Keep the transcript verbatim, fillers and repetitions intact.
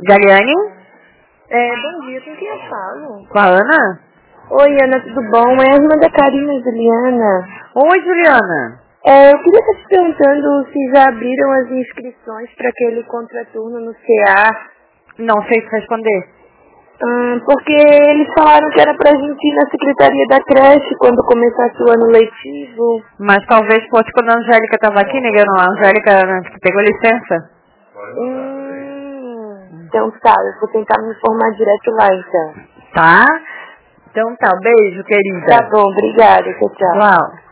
Galiane? É, bom dia, com quem eu falo? Com a Ana? Oi, Ana, tudo bom? É a irmã da Karina, Juliana. Oi, Juliana. É, eu queria estar te perguntando se já abriram as inscrições para aquele contraturno no C A. Não sei se responder. Hum, porque eles falaram que era pra gente ir na secretaria da creche quando começasse o ano letivo. Mas talvez fosse quando a Angélica estava aqui, negando. A Angélica pegou licença. Hum, então tá, eu vou tentar me informar direto lá então. Tá? Então tá, beijo, querida. Tá bom, obrigada, tchau, tchau. Tchau.